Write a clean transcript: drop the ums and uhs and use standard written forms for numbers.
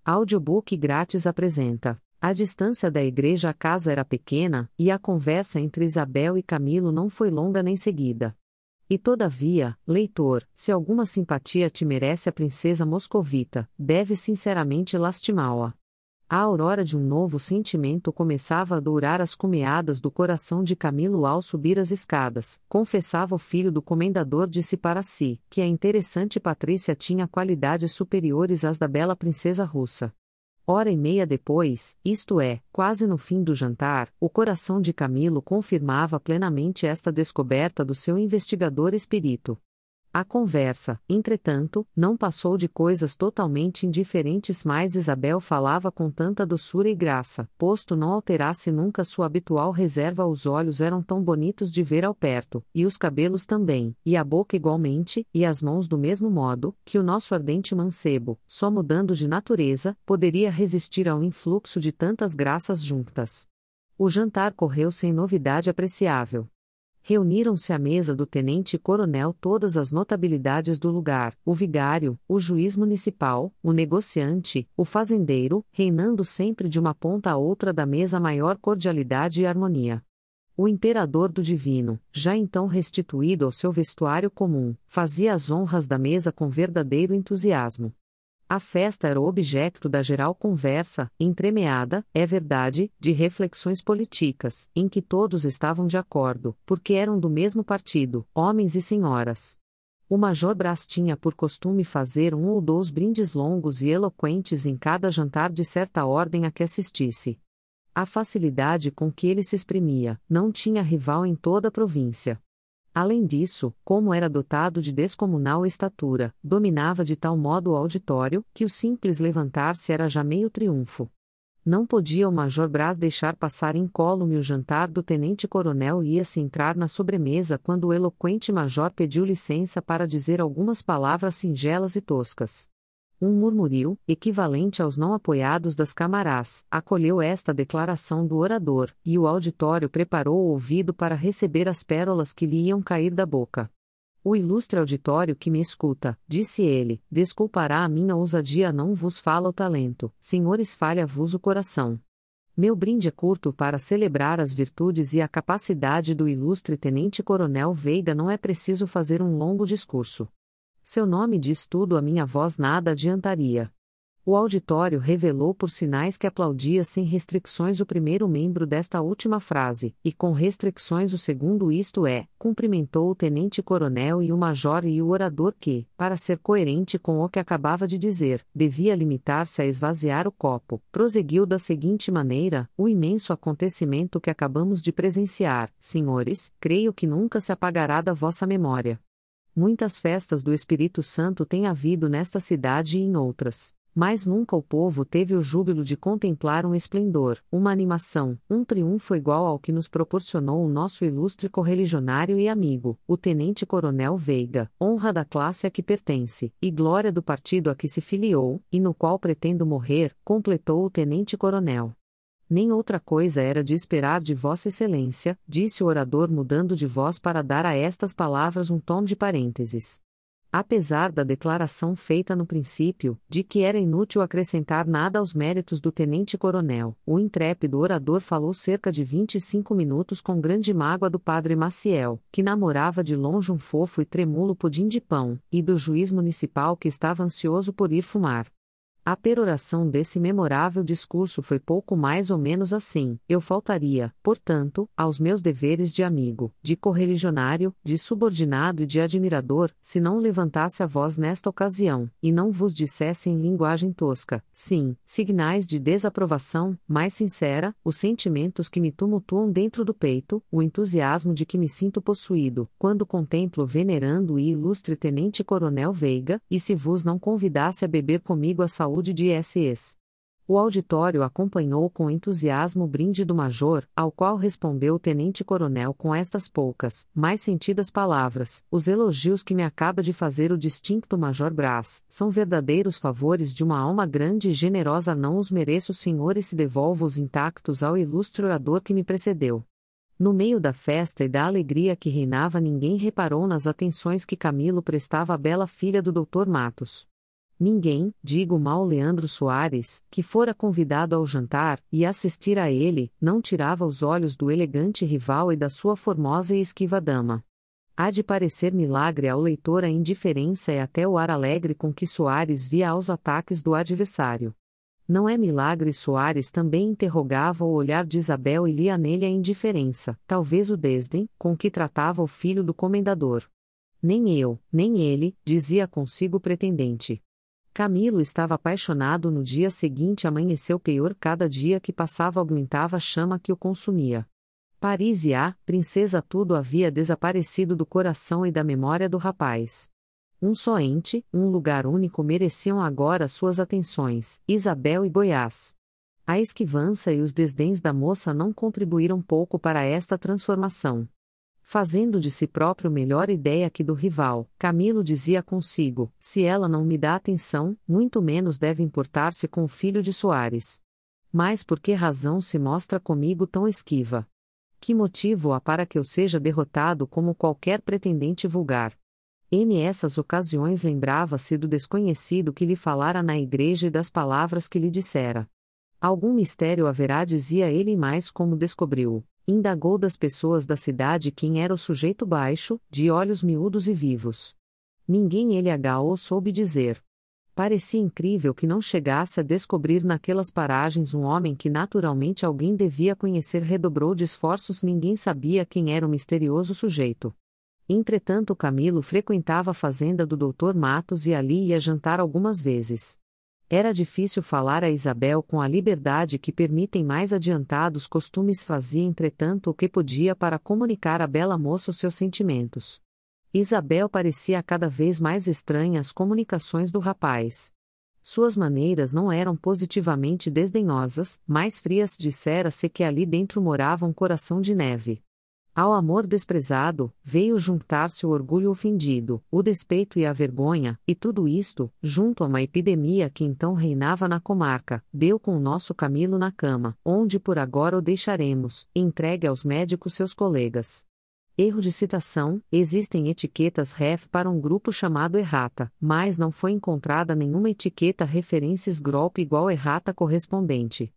Audiobook grátis apresenta. A distância da igreja à casa era pequena, e a conversa entre Isabel e Camilo não foi longa nem seguida. E todavia, leitor, se alguma simpatia te merece a princesa moscovita, deve sinceramente lastimá-la. A aurora de um novo sentimento começava a dourar as cumeadas do coração de Camilo ao subir as escadas, confessava o filho do comendador disse para si, que a interessante Patrícia tinha qualidades superiores às da bela princesa russa. Hora e meia depois, isto é, quase no fim do jantar, o coração de Camilo confirmava plenamente esta descoberta do seu investigador espírito. A conversa, entretanto, não passou de coisas totalmente indiferentes, mas Isabel falava com tanta doçura e graça, posto não alterasse nunca sua habitual reserva. Os olhos eram tão bonitos de ver ao perto, e os cabelos também, e a boca igualmente, e as mãos do mesmo modo, que o nosso ardente mancebo, só mudando de natureza, poderia resistir ao influxo de tantas graças juntas. O jantar correu sem novidade apreciável. Reuniram-se à mesa do tenente-coronel todas as notabilidades do lugar, o vigário, o juiz municipal, o negociante, o fazendeiro, reinando sempre de uma ponta a outra da mesa maior cordialidade e harmonia. O imperador do divino, já então restituído ao seu vestuário comum, fazia as honras da mesa com verdadeiro entusiasmo. A festa era o objeto da geral conversa, entremeada, é verdade, de reflexões políticas, em que todos estavam de acordo, porque eram do mesmo partido, homens e senhoras. O Major Brás tinha por costume fazer um ou dois brindes longos e eloquentes em cada jantar de certa ordem a que assistisse. A facilidade com que ele se exprimia, não tinha rival em toda a província. Além disso, como era dotado de descomunal estatura, dominava de tal modo o auditório, que o simples levantar-se era já meio triunfo. Não podia o Major Brás deixar passar incólume o jantar do tenente-coronel e ia-se entrar na sobremesa quando o eloquente major pediu licença para dizer algumas palavras singelas e toscas. Um murmurio, equivalente aos não apoiados das camarás, acolheu esta declaração do orador, e o auditório preparou o ouvido para receber as pérolas que lhe iam cair da boca. O ilustre auditório que me escuta, disse ele, desculpará a minha ousadia, não vos fala o talento, senhores, falha-vos o coração. Meu brinde é curto para celebrar as virtudes e a capacidade do ilustre tenente-coronel Veiga, não é preciso fazer um longo discurso. Seu nome diz tudo, a minha voz nada adiantaria. O auditório revelou por sinais que aplaudia sem restrições o primeiro membro desta última frase, e com restrições o segundo, isto é, cumprimentou o tenente-coronel e o major e o orador que, para ser coerente com o que acabava de dizer, devia limitar-se a esvaziar o copo, prosseguiu da seguinte maneira: o imenso acontecimento que acabamos de presenciar, senhores, creio que nunca se apagará da vossa memória. Muitas festas do Espírito Santo têm havido nesta cidade e em outras, mas nunca o povo teve o júbilo de contemplar um esplendor, uma animação, um triunfo igual ao que nos proporcionou o nosso ilustre correligionário e amigo, o tenente-coronel Veiga, honra da classe a que pertence, e glória do partido a que se filiou, e no qual pretendo morrer, completou o tenente-coronel. Nem outra coisa era de esperar de Vossa Excelência, disse o orador mudando de voz para dar a estas palavras um tom de parênteses. Apesar da declaração feita no princípio, de que era inútil acrescentar nada aos méritos do tenente-coronel, o intrépido orador falou cerca de 25 minutos com grande mágoa do padre Maciel, que namorava de longe um fofo e tremula pudim de pão, e do juiz municipal que estava ansioso por ir fumar. A peroração desse memorável discurso foi pouco mais ou menos assim: eu faltaria, portanto, aos meus deveres de amigo, de correligionário, de subordinado e de admirador, se não levantasse a voz nesta ocasião, e não vos dissesse em linguagem tosca, sim, signais de desaprovação, mais sincera, os sentimentos que me tumultuam dentro do peito, o entusiasmo de que me sinto possuído, quando contemplo o venerando e ilustre tenente-coronel Veiga, e se vos não convidasse a beber comigo a saúde de SS. O auditório acompanhou com entusiasmo o brinde do major, ao qual respondeu o tenente-coronel com estas poucas, mais sentidas palavras: os elogios que me acaba de fazer o distinto Major Brás, são verdadeiros favores de uma alma grande e generosa, não os mereço, senhores, e devolvo-os intactos ao ilustre orador que me precedeu. No meio da festa e da alegria que reinava, ninguém reparou nas atenções que Camilo prestava à bela filha do Dr. Matos. Ninguém, digo mal Leandro Soares, que fora convidado ao jantar, e assistir a ele, não tirava os olhos do elegante rival e da sua formosa e esquiva dama. Há de parecer milagre ao leitor a indiferença e até o ar alegre com que Soares via aos ataques do adversário. Não é milagre Soares também interrogava o olhar de Isabel e lia nele a indiferença, talvez o desdém, com que tratava o filho do comendador. Nem eu, nem ele, dizia consigo o pretendente. Camilo estava apaixonado. No dia seguinte amanheceu pior. Cada dia que passava aumentava a chama que o consumia. Paris e a princesa tudo havia desaparecido do coração e da memória do rapaz. Um só ente, um lugar único mereciam agora suas atenções, Isabel e Goiás. A esquivança e os desdéns da moça não contribuíram pouco para esta transformação. Fazendo de si próprio melhor ideia que do rival, Camilo dizia consigo: se ela não me dá atenção, muito menos deve importar-se com o filho de Soares. Mas por que razão se mostra comigo tão esquiva? Que motivo há para que eu seja derrotado como qualquer pretendente vulgar? Nessas ocasiões lembrava-se do desconhecido que lhe falara na igreja e das palavras que lhe dissera. Algum mistério haverá, dizia ele, mais como descobriu. Indagou das pessoas da cidade quem era o sujeito baixo, de olhos miúdos e vivos. Ninguém ele ou soube dizer. Parecia incrível que não chegasse a descobrir naquelas paragens um homem que naturalmente alguém devia conhecer. Redobrou de esforços. Ninguém sabia quem era o misterioso sujeito. Entretanto, Camilo frequentava a fazenda do Dr. Matos e ali ia jantar algumas vezes. Era difícil falar a Isabel com a liberdade que permitem mais adiantados costumes. Fazia, entretanto, o que podia para comunicar à bela moça os seus sentimentos. Isabel parecia cada vez mais estranha às comunicações do rapaz. Suas maneiras não eram positivamente desdenhosas, mais frias. Dissera-se que ali dentro morava um coração de neve. Ao amor desprezado, veio juntar-se o orgulho ofendido, o despeito e a vergonha, e tudo isto, junto a uma epidemia que então reinava na comarca, deu com o nosso Camilo na cama, onde por agora o deixaremos, entregue aos médicos seus colegas. Erro de citação: existem etiquetas ref para um grupo chamado errata, mas não foi encontrada nenhuma etiqueta referências grupo igual errata correspondente.